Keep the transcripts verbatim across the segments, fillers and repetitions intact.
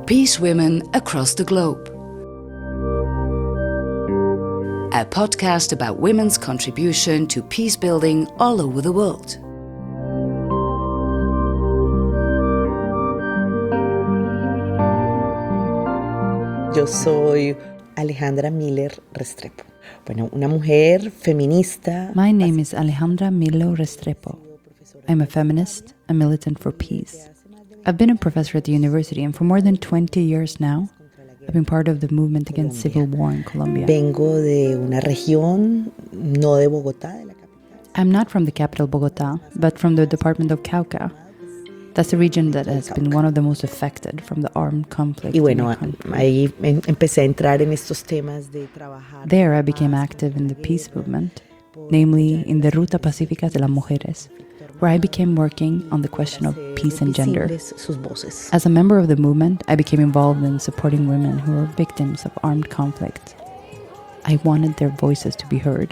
Peace Women Across the Globe, a podcast about women's contribution to peace building all over the world. Yo soy Alejandra Miller Restrepo. Bueno, una mujer feminista. My name is Alejandra Miller Restrepo. I'm a feminist, a militant for peace. I've been a professor at the university, and for more than twenty years now, I've been part of the movement against civil war in Colombia. Vengo de una región, no de Bogotá, de la capital. I'm not from the capital Bogotá, but from the department of Cauca. That's the region that has been one of the most affected from the armed conflict. Y bueno, ahí empecé a entrar en estos temas de trabajar. There I became active in the peace movement, namely in the Ruta Pacífica de las Mujeres, where I became working on the question of peace and gender. As a member of the movement, I became involved in supporting women who were victims of armed conflict. I wanted their voices to be heard.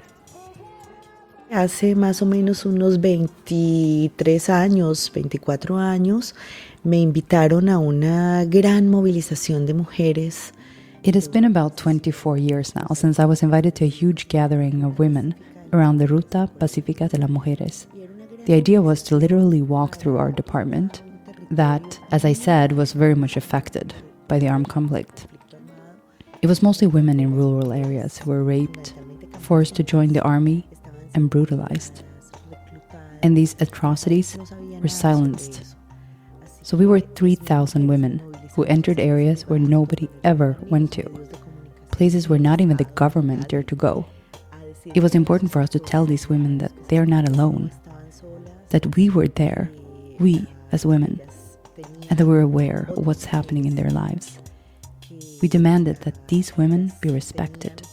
Hace más o menos unos veintitrés años, veinticuatro años, me invitaron a una gran movilización de mujeres. It has been about twenty-four years now since I was invited to a huge gathering of women around the Ruta Pacífica de las Mujeres. The idea was to literally walk through our department that, as I said, was very much affected by the armed conflict. It was mostly women in rural areas who were raped, forced to join the army, and brutalized. And these atrocities were silenced. So we were three thousand women who entered areas where nobody ever went to, places where not even the government dared to go. It was important for us to tell these women that they're not alone, that we were there, we as women, and that we're aware of what's happening in their lives. We demanded that these women be respected.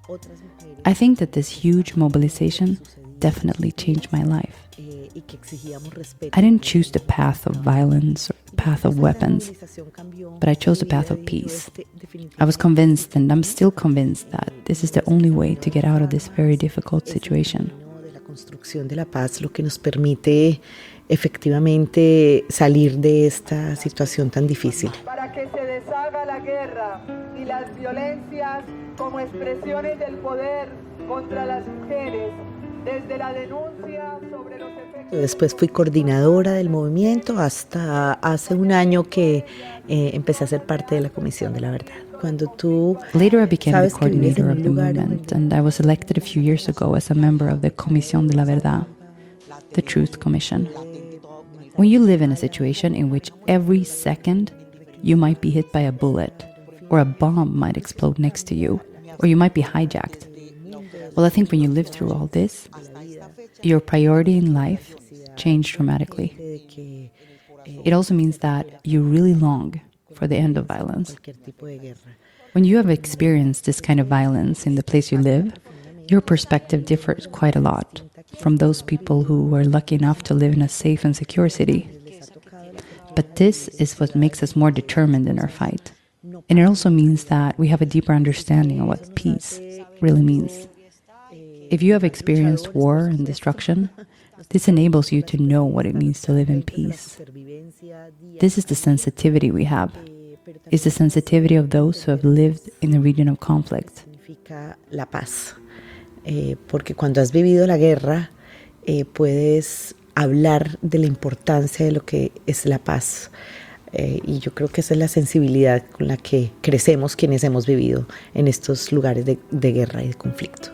I think that this huge mobilization definitely changed my life. I didn't choose the path of violence or the path of weapons, but I chose the path of peace. I was convinced, and I'm still convinced, that this is the only way to get out of this very difficult situation. La construcción de la paz, lo que nos permite efectivamente salir de esta situación tan difícil. Para que se deshaga la guerra y las violencias como expresiones del poder contra las mujeres, desde la denuncia sobre los efectos. Después fui coordinadora del movimiento hasta hace un año que eh, empecé a ser parte de la Comisión de la Verdad. Cuando tú Later I became the coordinator of the movement, and I was elected a few years ago as a member of the Comisión de la Verdad, the Truth Commission. When you live in a situation in which every second you might be hit by a bullet, or a bomb might explode next to you, or you might be hijacked, well, I think when you live through all this, your priority in life changed dramatically. It also means that you really long for the end of violence. When you have experienced this kind of violence in the place you live, your perspective differs quite a lot from those people who were lucky enough to live in a safe and secure city. But this is what makes us more determined in our fight. And it also means that we have a deeper understanding of what peace really means. If you have experienced war and destruction, this enables you to know what it means to live in peace. This is the sensitivity we have. It's the sensitivity of those who have lived in a region of conflict. La paz. Eh, porque cuando has vivido la guerra, eh, puedes hablar de la importancia de lo que es la paz. Eh, y yo creo que esa es la sensibilidad con la que crecemos quienes hemos vivido en estos lugares de, de guerra y de conflicto.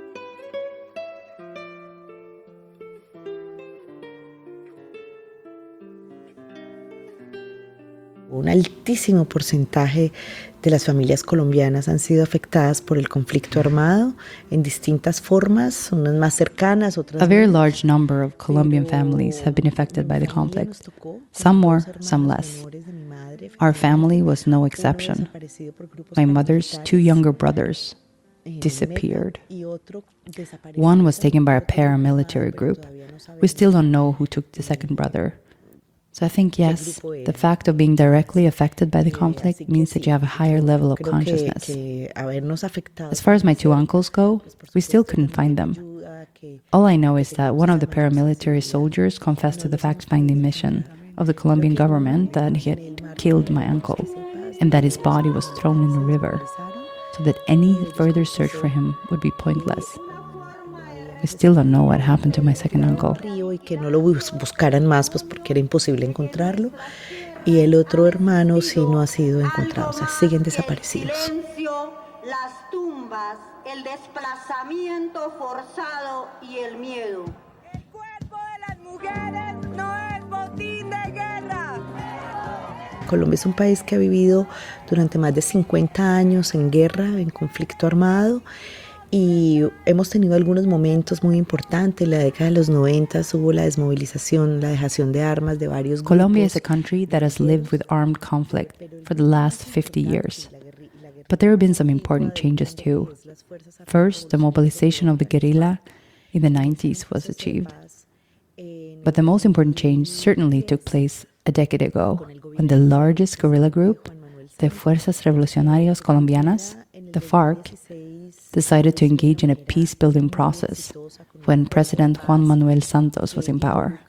Un altísimo porcentaje de las familias colombianas han sido afectadas por el conflicto armado en distintas formas, unas más cercanas, otras A very large number of Colombian families have been affected by the conflict, some more, some less. Our family was no exception. My mother's two younger brothers disappeared. One was taken by a paramilitary group. We still don't know who took the second brother. So I think, yes, the fact of being directly affected by the conflict means that you have a higher level of consciousness. As far as my two uncles go, we still couldn't find them. All I know is that one of the paramilitary soldiers confessed to the fact-finding mission of the Colombian government that he had killed my uncle. and that his body was thrown in the river, so that any further search for him would be pointless. We still don't know what happened to my second uncle. Y que no lo bus- buscaran más, pues porque era imposible encontrarlo. Y el otro hermano sí no ha sido encontrado, o sea, siguen desaparecidos. Silencio, las tumbas, el desplazamiento forzado y el miedo. El cuerpo de las mujeres no es botín de guerra. Colombia es un país que ha vivido durante más de cincuenta años en guerra, en conflicto armado, y hemos tenido algunos momentos muy importantes. En la década de los noventa hubo la desmovilización, la dejación de armas de varios grupos. Colombia is a country that has lived with armed conflict for the last fifty years. But there have been some important changes too. First, the mobilization of the guerrilla in the nineties was achieved. But the most important change certainly took place a decade ago, when the largest guerrilla group, the Fuerzas Revolucionarias Colombianas, the FARC, decided to engage in a peace-building process when President Juan Manuel Santos was in power.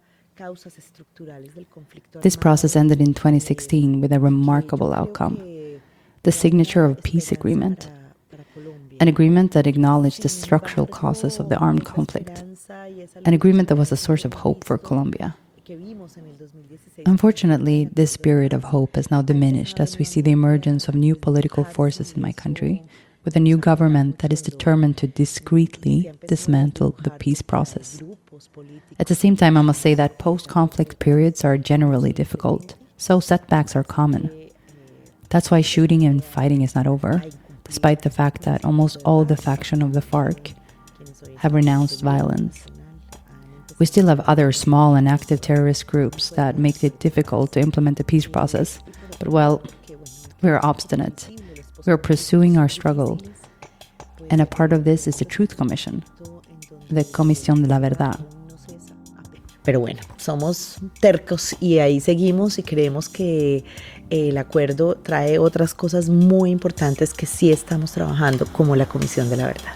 This process ended in twenty sixteen with a remarkable outcome: the signature of a peace agreement, an agreement that acknowledged the structural causes of the armed conflict, an agreement that was a source of hope for Colombia. Unfortunately, this spirit of hope has now diminished as we see the emergence of new political forces in my country, with a new government that is determined to discreetly dismantle the peace process. At the same time, I must say that post-conflict periods are generally difficult, so setbacks are common. That's why shooting and fighting is not over, despite the fact that almost all the faction of the FARC have renounced violence. We still have other small and active terrorist groups that make it difficult to implement the peace process, but well, we're obstinate. We're pursuing our struggle, and a part of this is the Truth Commission, the Comisión de la Verdad. Pero bueno, somos tercos y ahí seguimos y creemos que el acuerdo trae otras cosas muy importantes que sí estamos trabajando, como la Comisión de la Verdad.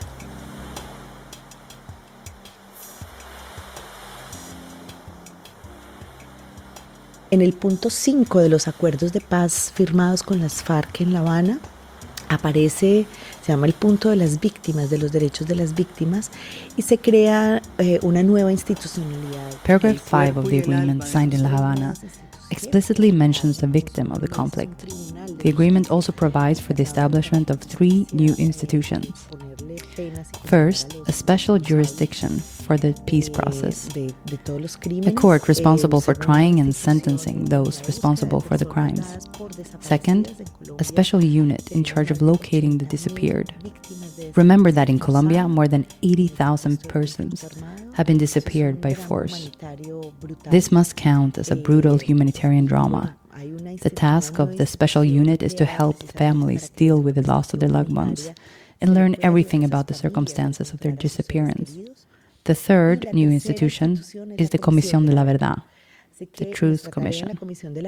En el punto cinco de los acuerdos de paz firmados con las FARC en La Habana, aparece, se llama el punto de las víctimas, de los derechos de las víctimas, y se crea eh, una nueva institucionalidad. Paragraph five of the agreement signed in La Habana explicitly mentions the victim of the conflict. The agreement also provides for the establishment of three new institutions. First, a special jurisdiction for the peace process, a court responsible for trying and sentencing those responsible for the crimes. Second, a special unit in charge of locating the disappeared. Remember that in Colombia, more than eighty thousand persons have been disappeared by force. This must count as a brutal humanitarian drama. The task of the special unit is to help families deal with the loss of their loved ones and learn everything about the circumstances of their disappearance. The third new institution is the Comisión de la Verdad, the Truth Commission.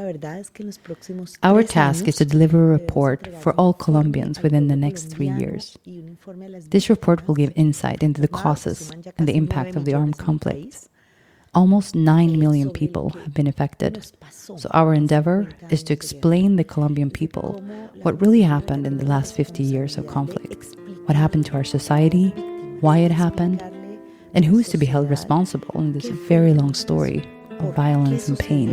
Our task is to deliver a report for all Colombians within the next three years. This report will give insight into the causes and the impact of the armed conflict. Almost nine million people have been affected, so our endeavor is to explain the Colombian people what really happened in the last fifty years of conflict, what happened to our society, why it happened, and who is to be held responsible in this very long story of violence and pain.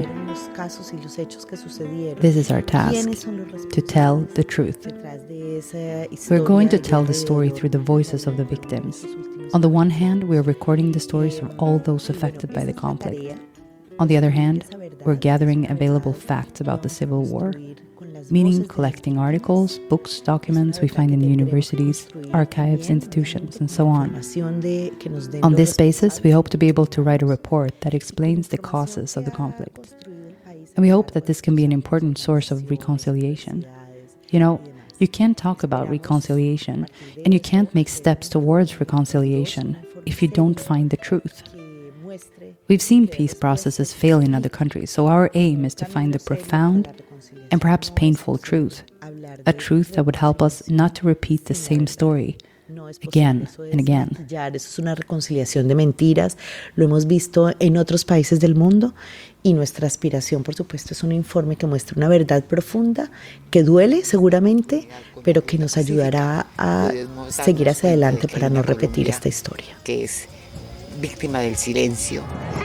This is our task, to tell the truth. We're going to tell the story through the voices of the victims. On the one hand, we're recording the stories of all those affected by the conflict. On the other hand, we're gathering available facts about the Civil War, meaning collecting articles, books, documents we find in universities, archives, institutions, and so on. On this basis, we hope to be able to write a report that explains the causes of the conflict. And we hope that this can be an important source of reconciliation. You know, you can't talk about reconciliation, and you can't make steps towards reconciliation if you don't find the truth. We've seen peace processes fail in other countries, so our aim is to find the profound and perhaps painful truth, a truth that would help us not to repeat the same story, again and again. Eso es una reconciliación de mentiras. Lo hemos visto en otros países del mundo y nuestra aspiración, por supuesto, es un informe que muestra una verdad profunda que duele seguramente, pero que nos ayudará a seguir hacia adelante para no repetir esta historia. Que es víctima del silencio.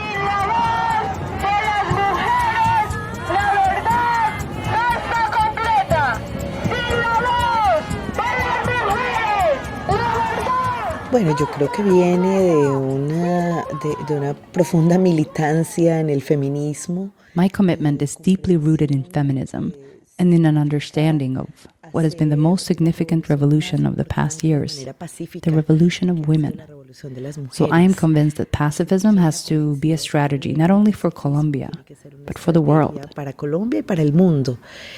Bueno, yo creo que viene de una, de, de una profunda militancia en el feminismo. My commitment is deeply rooted in feminism and in an understanding of what has been the most significant revolution of the past years, the revolution of women. So I am convinced that pacifism has to be a strategy not only for Colombia, but for the world. Para Colombia y para el mundo.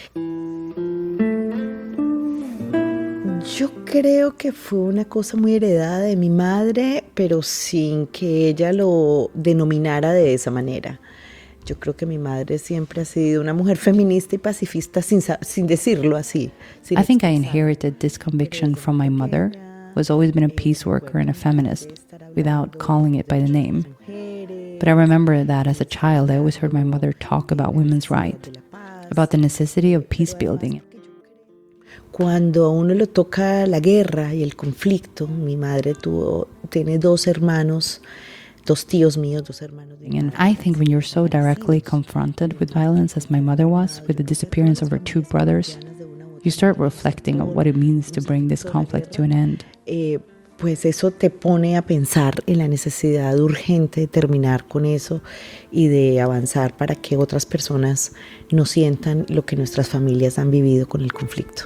Yo creo que fue una cosa muy heredada de mi madre, pero sin que ella lo denominara de esa manera. Yo creo que mi madre siempre ha sido una mujer feminista y pacifista sin, sin decirlo así. Sin I think I inherited this conviction from my mother, who has always been a peace worker and a feminist, without calling it by the name. But I remember that as a child, I always heard my mother talk about women's rights, about the necessity of peace building. Cuando a uno le toca la guerra y el conflicto, mi madre tuvo, tiene dos hermanos, dos tíos míos, dos hermanos. And I think when you're so directly confronted with violence as my mother was, with the disappearance of her two brothers, you start reflecting on what it means to bring this conflict to an end. Eh, pues eso te pone a pensar en la necesidad urgente de terminar con eso y de avanzar para que otras personas no sientan lo que nuestras familias han vivido con el conflicto.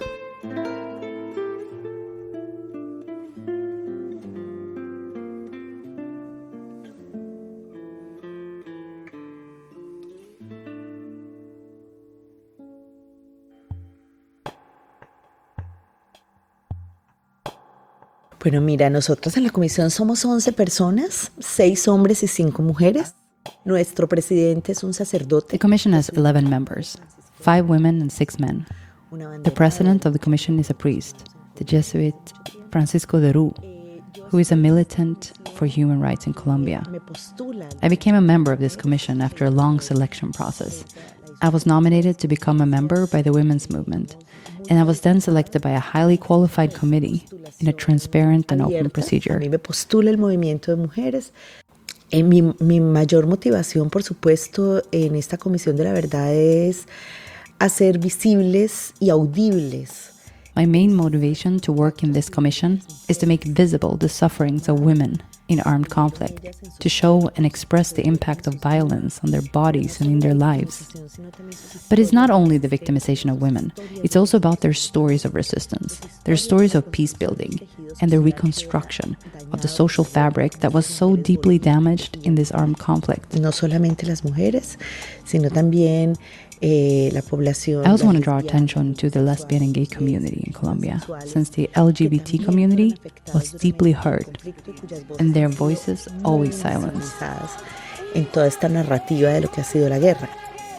Bueno, mira, nosotros en la comisión somos once personas, seis hombres y cinco mujeres. Nuestro presidente es un sacerdote. The commission has eleven members, five women and six men. The president of the commission is a priest, the Jesuit Francisco de Rú, who is a militant for human rights in Colombia. I became a member of this commission after a long selection process. I was nominated to become a member by the women's movement, and I was then selected by a highly qualified committee in a transparent and open procedure. A mí me postula el movimiento de mujeres. Eh, mi, mi mayor motivación, por supuesto, en esta Comisión de la Verdad es hacer visibles y audibles. My main motivation to work in this commission is to make visible the sufferings of women in armed conflict, to show and express the impact of violence on their bodies and in their lives. But it's not only the victimization of women, it's also about their stories of resistance, their stories of peace building, and the reconstruction of the social fabric that was so deeply damaged in this armed conflict. No solamente las mujeres, sino también eh, la población. I also want to draw attention to the lesbian and gay community in Colombia, since the L G B T community was deeply hurt, and their voices always silenced. En toda esta narrativa de lo que ha sido la guerra.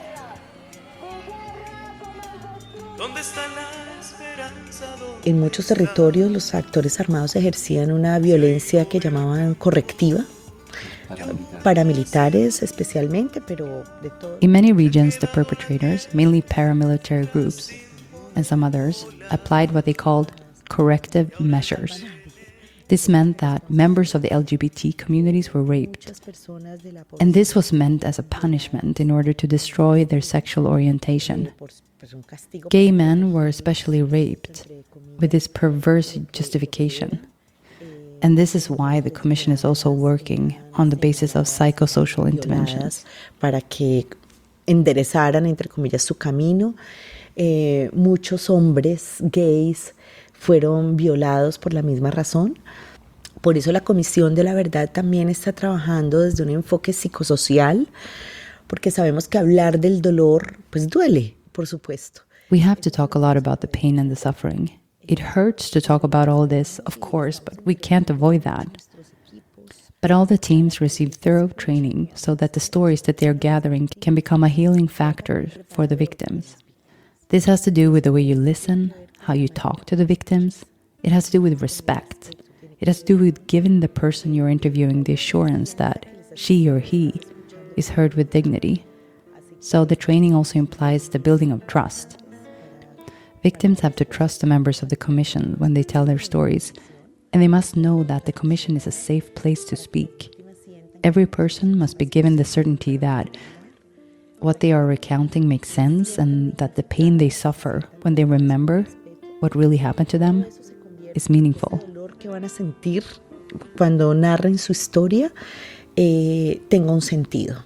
En muchos territorios los actores armados ejercían una violencia que llamaban correctiva, paramilitares especialmente, pero de todo. In many regions, the perpetrators, mainly paramilitary groups and some others, applied what they called corrective measures. This meant that members of the L G B T communities were raped, and this was meant as a punishment in order to destroy their sexual orientation. Gay men were especially raped with this perverse justification. And this is why the Commission is also working on the basis of psychosocial interventions. Para que enderezaran, entre comillas, su camino. Eh, muchos hombres gays fueron violados por la misma razón. Por eso la Comisión de la Verdad también está trabajando desde un enfoque psicosocial, porque sabemos que hablar del dolor, pues duele, por supuesto. We have to talk a lot about the pain and the suffering. It hurts to talk about all this, of course, but we can't avoid that. But all the teams receive thorough training so that the stories that they're gathering can become a healing factor for the victims. This has to do with the way you listen, how you talk to the victims. It has to do with respect. It has to do with giving the person you're interviewing the assurance that she or he is heard with dignity. So the training also implies the building of trust. Victims have to trust the members of the commission when they tell their stories, and they must know that the commission is a safe place to speak. Every person must be given the certainty that what they are recounting makes sense and that the pain they suffer when they remember what really happened to them is meaningful. El dolor que van a sentir cuando narren su historia eh, tenga un sentido.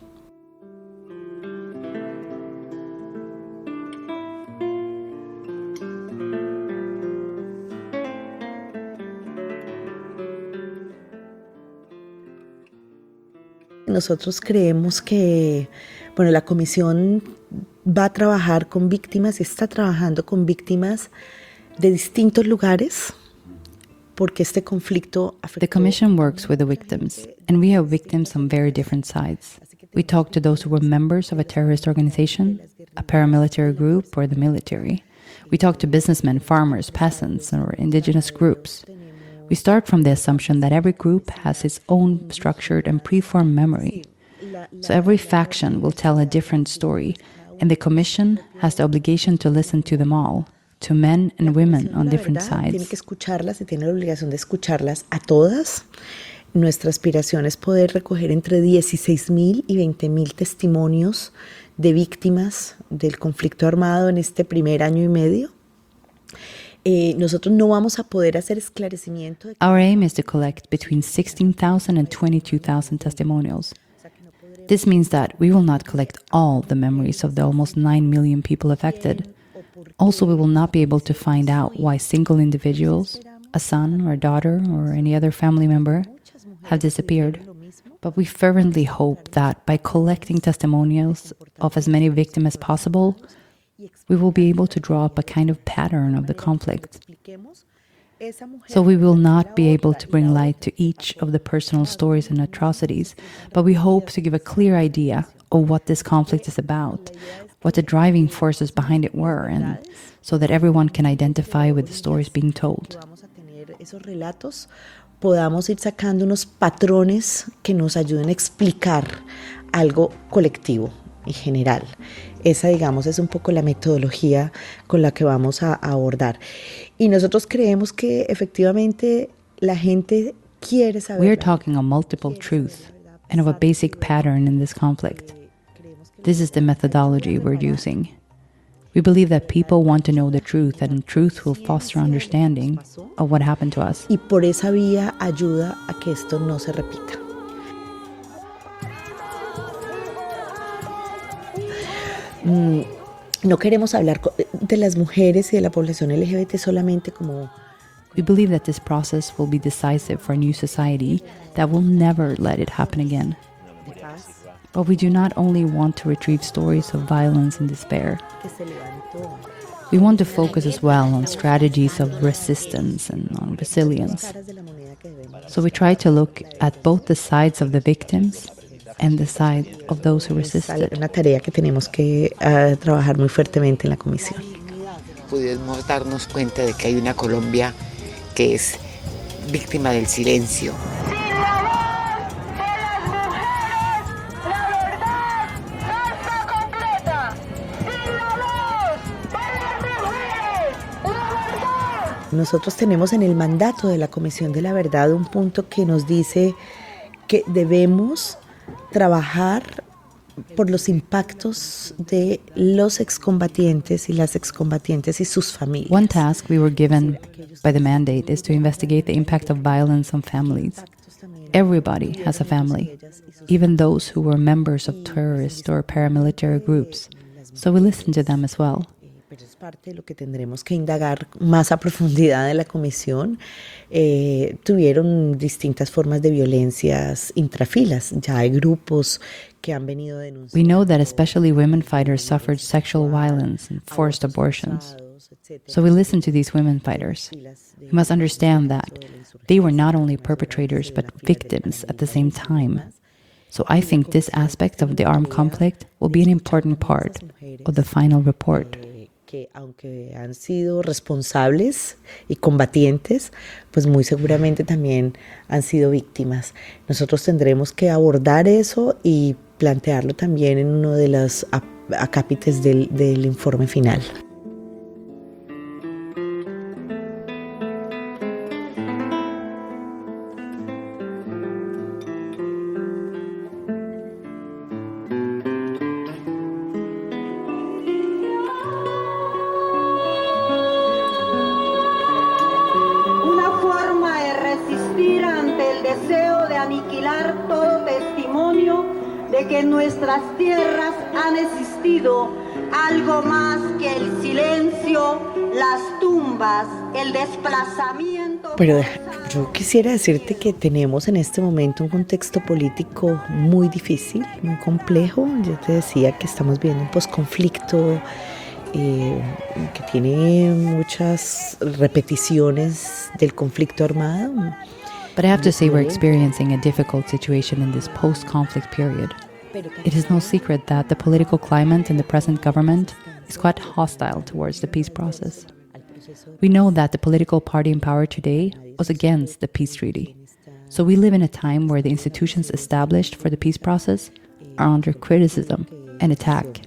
Nosotros creemos que, bueno, la comisión va a trabajar con víctimas y está trabajando con víctimas de distintos lugares, porque este conflicto afectó. The commission works with the victims, and we have victims on very different sides. We talk to those who were members of a terrorist organization, a paramilitary group, or the military. We talk to businessmen, farmers, peasants, or indigenous groups. We start from the assumption that every group has its own structured and preformed memory. So every faction will tell a different story, and the commission has the obligation to listen to them all, to men and women on different sides. Tiene que escucharlas y tiene la obligación de escucharlas a todas. Nuestra aspiración es poder recoger entre dieciséis mil y veinte mil testimonios de víctimas del conflicto armado en este primer año y medio. Eh, nosotros no vamos a poder hacer esclarecimiento. De... Our aim is to collect between sixteen thousand and twenty-two thousand testimonials. This means that we will not collect all the memories of the almost nine million people affected. Also, we will not be able to find out why single individuals, a son or a daughter or any other family member, have disappeared. But we fervently hope that by collecting testimonials of as many victims as possible, we will be able to draw up a kind of pattern of the conflict. So we will not be able to bring light to each of the personal stories and atrocities, but we hope to give a clear idea of what this conflict is about, what the driving forces behind it were, and so that everyone can identify with the stories being told. Esos relatos, podamos ir sacando unos patrones que nos ayuden a explicar algo colectivo y general. Esa, digamos, es un poco la metodología con la que vamos a, a abordar. Y nosotros creemos que efectivamente la gente quiere saber. We are talking of multiple truths and of a basic pattern in this conflict. This is the methodology we're using. We believe that people want to know the truth, and truth will foster understanding of what happened to us. Y por esa vía ayuda a que esto no se repita. Mm, no queremos hablar de las mujeres y de la población L G B T solamente como... We believe that this process will be decisive for a new society that will never let it happen again. But we do not only want to retrieve stories of violence and despair. We want to focus as well on strategies of resistance and on resilience. So we try to look at both the sides of the victims and the side of those who resisted. Es una tarea que tenemos que uh, trabajar muy fuertemente en la comisión. Pudimos darnos cuenta de que hay una Colombia que es víctima del silencio. Nosotros tenemos en el mandato de la Comisión de la Verdad un punto que nos dice que debemos trabajar por los impactos de los excombatientes y las excombatientes y sus familias. One task we were given by the mandate is to investigate the impact of violence on families. Everybody has a family, even those who were members of terrorist or paramilitary groups. So we listen to them as well. Pero es parte de lo que tendremos que indagar más a profundidad de la comisión. Eh, tuvieron distintas formas de violencias intrafilas. Ya hay grupos que han venido denunciando. We know that especially women fighters suffered sexual violence and forced abortions. So we listen to these women fighters. We must understand that they were not only perpetrators but victims at the same time. So I think this aspect of the armed conflict will be an important part of the final report. que aunque han sido responsables y combatientes, pues muy seguramente también han sido víctimas. Nosotros tendremos que abordar eso y plantearlo también en uno de los acápites del, del informe final. Aniquilar todo testimonio de que en nuestras tierras han existido algo más que el silencio, las tumbas, el desplazamiento. Pero yo quisiera decirte que tenemos en este momento un contexto político muy difícil, muy complejo. Yo te decía que estamos viendo un posconflicto eh, que tiene muchas repeticiones del conflicto armado. But I have to say we're experiencing a difficult situation in this post-conflict period. It is no secret that the political climate in the present government is quite hostile towards the peace process. We know that the political party in power today was against the peace treaty. So we live in a time where the institutions established for the peace process are under criticism and attack.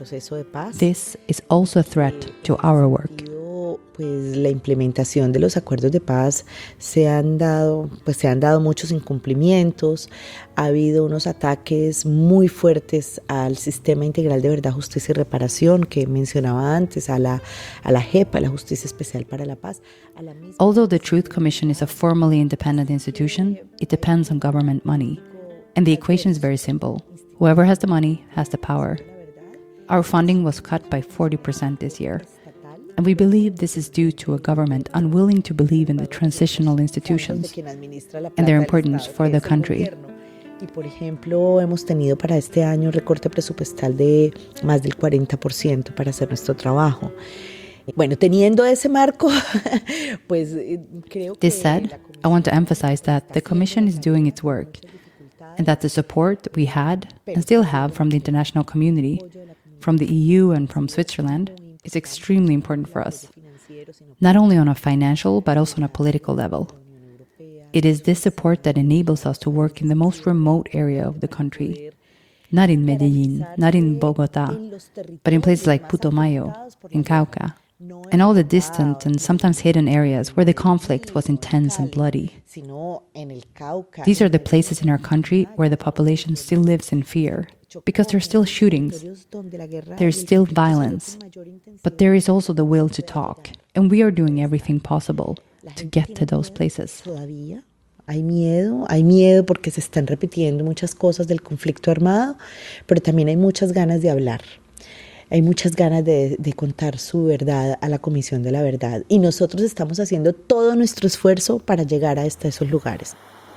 This is also a threat to our work. Pues la implementación de los acuerdos de paz se han dado, pues se han dado muchos incumplimientos, ha habido unos ataques muy fuertes al sistema integral de verdad, justicia y reparación que mencionaba antes, a la a la J E P, a la Justicia Especial para la Paz. A la misma... Although the Truth Commission is a formally independent institution, it depends on government money. And the equation is very simple. Whoever has the money has the power. Our funding was cut by forty percent this year. And we believe this is due to a government unwilling to believe in the transitional institutions and their importance for the country. Y por ejemplo, hemos tenido para este año un recorte presupuestal de más del cuarenta por ciento para hacer nuestro trabajo. Bueno, teniendo ese marco, pues creo que... This said, I want to emphasize that the Commission is doing its work and that the support we had and still have from the international community, from the E U and from Switzerland, is extremely important for us, not only on a financial but also on a political level. It is this support that enables us to work in the most remote area of the country, not in Medellin, not in Bogota, but in places like Putumayo, in Cauca, and all the distant and sometimes hidden areas where the conflict was intense and bloody. These are the places in our country where the population still lives in fear, because there are still shootings, there is still violence, but there is also the will to talk, and we are doing everything possible to get to those places. Hay miedo, hay miedo porque se están repitiendo muchas cosas del conflicto armado, pero también hay muchas ganas de hablar. Hay muchas ganas de, de contar su verdad a la Comisión de la Verdad, y nosotros estamos haciendo todo nuestro esfuerzo para llegar a hasta esos lugares.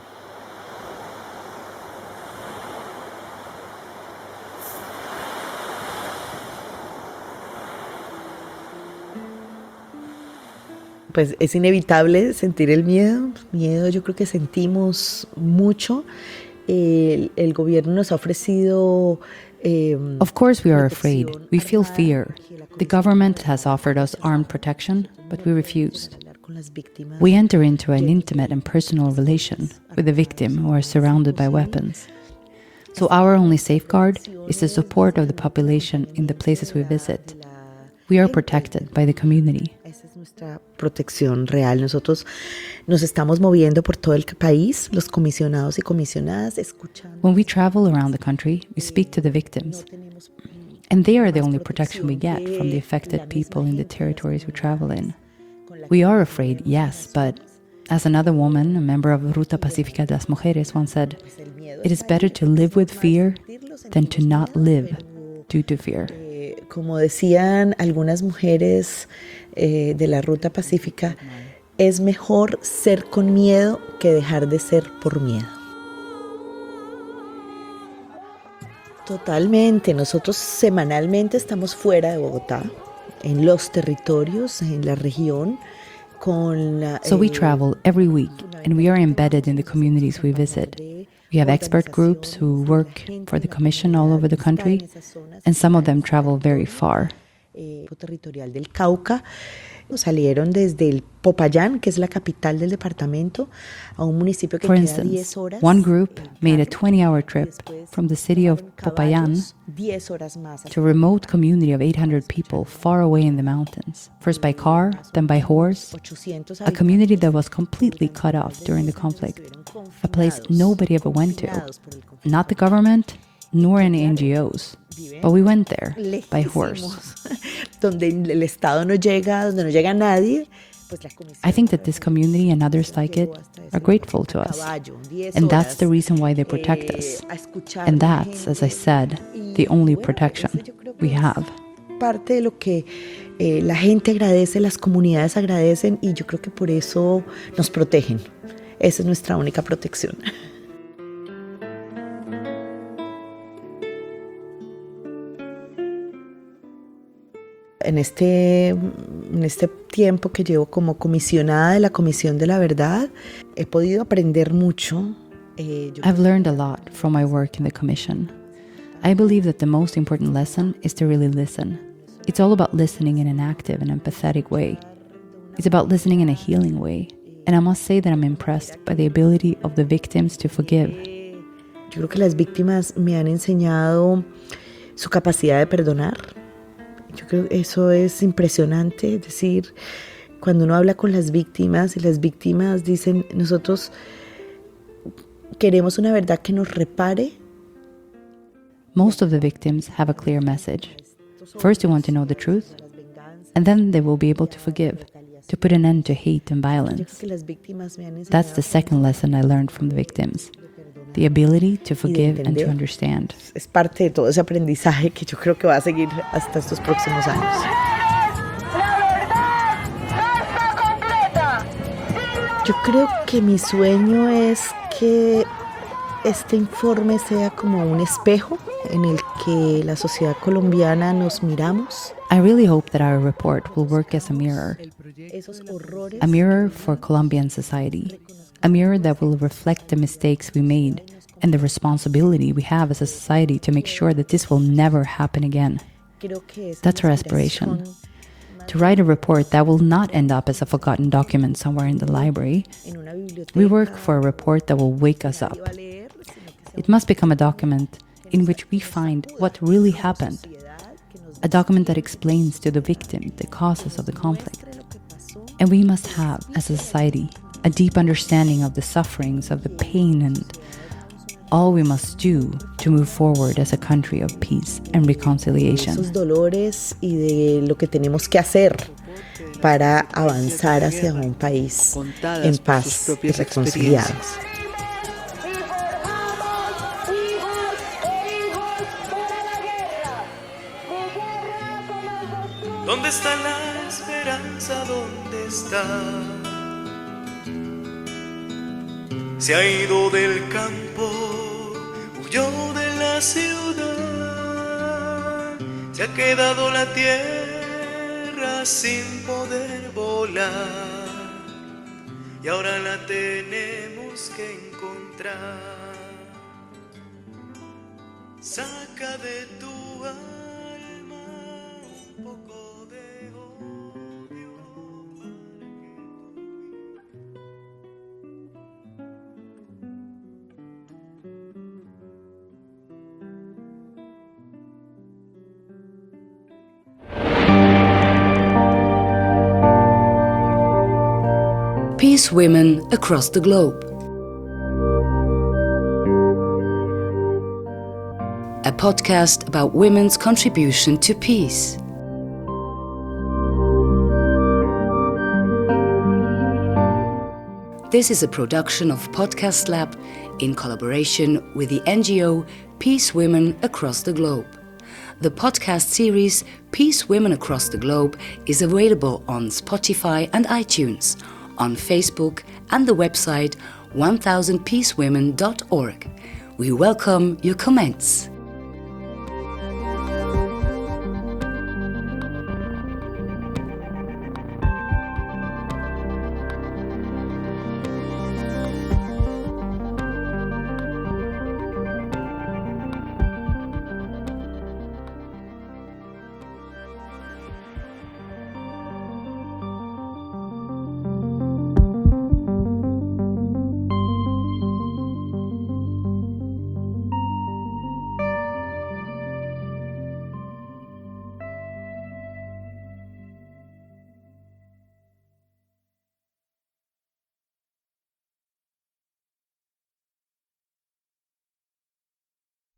Pues es inevitable sentir el miedo. Miedo yo creo que sentimos mucho. El, el gobierno nos ha ofrecido... Eh, of course we are afraid. We feel fear. The government has offered us armed protection, but we refused. We enter into an intimate and personal relation with the victim who are surrounded by weapons. So our only safeguard is the support of the population in the places we visit. We are protected by the community. Esa es nuestra protección real. Nosotros nos estamos moviendo por todo el país, los comisionados y comisionadas, escuchando. When we travel around the country, we speak to the victims. And they are the only protection we get from the affected people in the territories we travel in. We are afraid, yes, but as another woman, a member of Ruta Pacífica de las Mujeres, once said, it is better to live with fear than to not live due to fear. Como decían algunas mujeres eh, de la Ruta Pacífica, es mejor ser con miedo que dejar de ser por miedo. Totalmente. Nosotros semanalmente estamos fuera de Bogotá, en los territorios, en la región, con la, So we travel every week and we are embedded in the communities we visit. We have expert groups who work for the Commission all over the country, and some of them travel very far. eh, territorial del Cauca. Salieron desde el Popayán, que es la capital del departamento, a un municipio que For queda instance, diez horas. one group made a twenty-hour trip from the city of Popayán diez horas más to a remote community of eight hundred people far away in the mountains, first by car, then by horse, a community that was completely cut off during the conflict, a place nobody ever went to, not the government, nor any N G Os. But we went there by horse. Donde el Estado no llega, donde no llega nadie. I think that this community and others like it are grateful to us. And that's the reason why they protect us. And that's, as I said, the only protection we have. Parte de lo que eh, la gente agradece, las comunidades agradecen, y yo creo que por eso nos protegen. Esa es nuestra única protección. En este, en este tiempo que llevo como comisionada de la Comisión de la Verdad, he podido aprender mucho. Eh, I've learned a lot from my work in the Commission. I believe that the most important lesson is to really listen. It's all about listening in an active and empathetic way. It's about listening in a healing way. And I must say that I'm impressed by the ability of the victims to forgive. Yo creo que las víctimas me han enseñado su capacidad de perdonar. Yo creo que eso es impresionante, es decir, cuando uno habla con las víctimas y las víctimas dicen, nosotros queremos una verdad que nos repare. Most of the victims have a clear message. First, they want to know the truth, and then they will be able to forgive, to put an end to hate and violence. That's the second lesson I learned from the victims. The ability to forgive and to understand. Es parte de todo ese aprendizaje que yo creo que va a seguir hasta estos próximos años. Yo creo que mi sueño es que este informe sea como un espejo en el que la sociedad colombiana nos miramos. I really hope that our report will work as a mirror. A mirror for Colombian society. A mirror that will reflect the mistakes we made and the responsibility we have as a society to make sure that this will never happen again. That's our aspiration. To write a report that will not end up as a forgotten document somewhere in the library. We work for a report that will wake us up. It must become a document in which we find what really happened. A document that explains to the victim the causes of the conflict. And we must have, as a society, a deep understanding of the sufferings, of the pain, and all we must do to move forward as a country of peace and reconciliation. Esos dolores y de lo que tenemos que hacer para avanzar hacia un país en paz y reconciliados. ¿Dónde está la esperanza? ¿Dónde está? Se ha ido del campo, huyó de la ciudad, se ha quedado la tierra sin poder volar, y ahora la tenemos que encontrar. Saca de tu alma un poco de odio. Peace Women Across the Globe. A podcast about women's contribution to peace. This is a production of Podcast Lab in collaboration with the N G O Peace Women Across the Globe. The podcast series Peace Women Across the Globe is available on Spotify and iTunes, on Facebook and the website one thousand peace women dot org. We welcome your comments.